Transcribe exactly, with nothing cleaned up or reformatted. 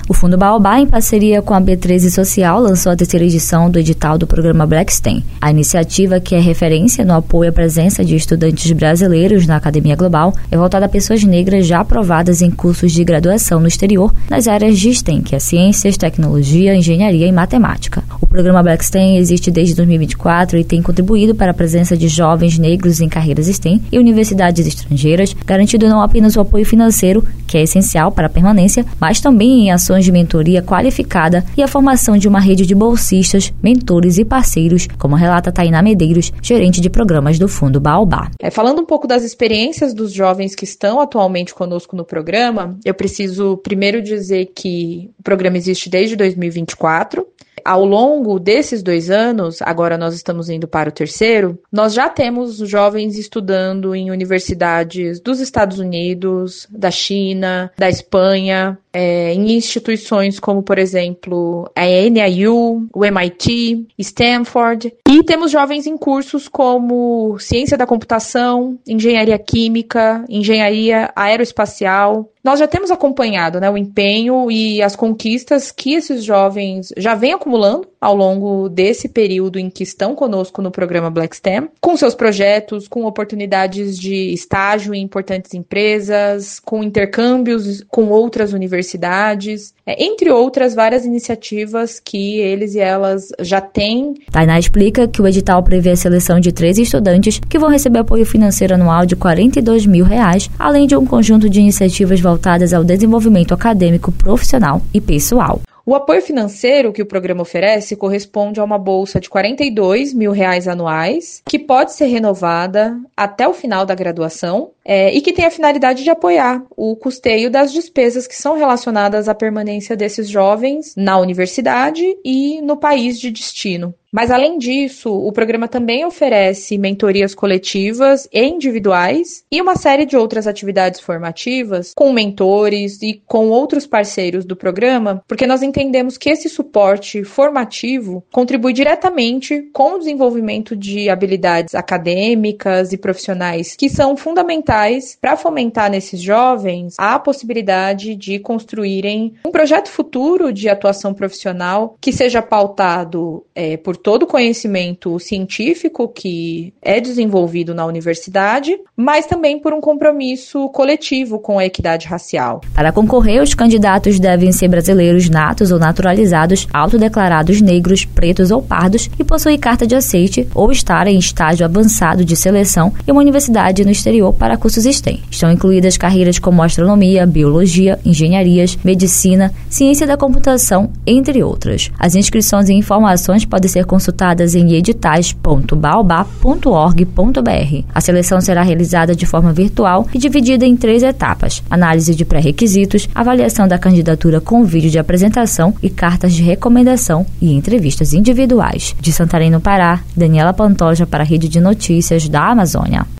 O Fundo Baobá, em parceria com a B treze Social, lançou a terceira edição do edital do programa Blackstem. A iniciativa, que é referência no apoio à presença de estudantes brasileiros na academia global, é voltada a pessoas negras já aprovadas em cursos de graduação no exterior nas áreas de STEM, que é ciências, tecnologia, engenharia e matemática. O programa Blackstem existe desde dois mil e vinte e quatro e tem contribuído para a presença de jovens negros em carreiras STEM e universidades estrangeiras, garantindo não apenas o apoio financeiro, que é essencial para a permanência, mas também em ações de mentoria qualificada e a formação de uma rede de bolsistas, mentores e parceiros, como relata Tainá Medeiros, gerente de programas do Fundo Baobá. É, falando um pouco das experiências dos jovens que estão atualmente conosco no programa, eu preciso primeiro dizer que o programa existe desde dois mil e vinte e quatro. Ao longo desses dois anos, agora nós estamos indo para o terceiro, nós já temos jovens estudando em universidades dos Estados Unidos, da China, da Espanha, é, em instituições como, por exemplo, a N I U, o M I T, Stanford. E temos jovens em cursos como Ciência da Computação, Engenharia Química, Engenharia Aeroespacial. Nós já temos acompanhado, né, o empenho e as conquistas que esses jovens já vêm acumulando ao longo desse período em que estão conosco no programa Blackstem, com seus projetos, com oportunidades de estágio em importantes empresas, com intercâmbios com outras universidades, é, entre outras várias iniciativas que eles e elas já têm. Tainá explica que o edital prevê a seleção de treze estudantes que vão receber apoio financeiro anual de quarenta e dois mil reais, além de um conjunto de iniciativas voltadas ao desenvolvimento acadêmico, profissional e pessoal. O apoio financeiro que o programa oferece corresponde a uma bolsa de quarenta e dois mil reais anuais, que pode ser renovada até o final da graduação, é, e que tem a finalidade de apoiar o custeio das despesas que são relacionadas à permanência desses jovens na universidade e no país de destino. Mas, além disso, o programa também oferece mentorias coletivas e individuais e uma série de outras atividades formativas com mentores e com outros parceiros do programa, porque nós entendemos que esse suporte formativo contribui diretamente com o desenvolvimento de habilidades acadêmicas e profissionais que são fundamentais para fomentar nesses jovens a possibilidade de construírem um projeto futuro de atuação profissional que seja pautado é, por todo o conhecimento científico que é desenvolvido na universidade, mas também por um compromisso coletivo com a equidade racial. Para concorrer, os candidatos devem ser brasileiros natos ou naturalizados, autodeclarados negros, pretos ou pardos e possuir carta de aceite ou estar em estágio avançado de seleção em uma universidade no exterior para cursos STEM. Estão incluídas carreiras como astronomia, biologia, engenharias, medicina, ciência da computação, entre outras. As inscrições e informações podem ser consultadas em editais ponto baobá ponto org ponto br. A seleção será realizada de forma virtual e dividida em três etapas: análise de pré-requisitos, avaliação da candidatura com vídeo de apresentação e cartas de recomendação e entrevistas individuais. De Santarém, no Pará, Daniela Pantoja para a Rede de Notícias da Amazônia.